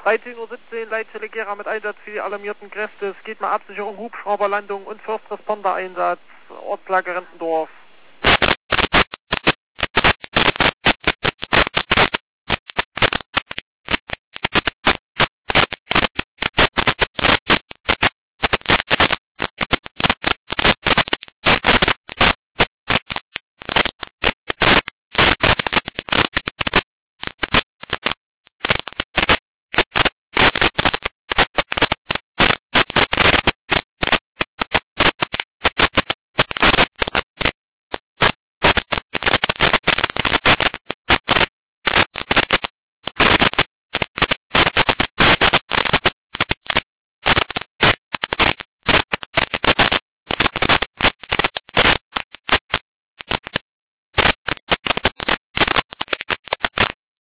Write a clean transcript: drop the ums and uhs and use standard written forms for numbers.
13:17 Uhr, Leitstelle Gera mit Einsatz für die alarmierten Kräfte. Es geht mal Absicherung, Hubschrauberlandung und First Responder Einsatz, Ortslage Rentendorf.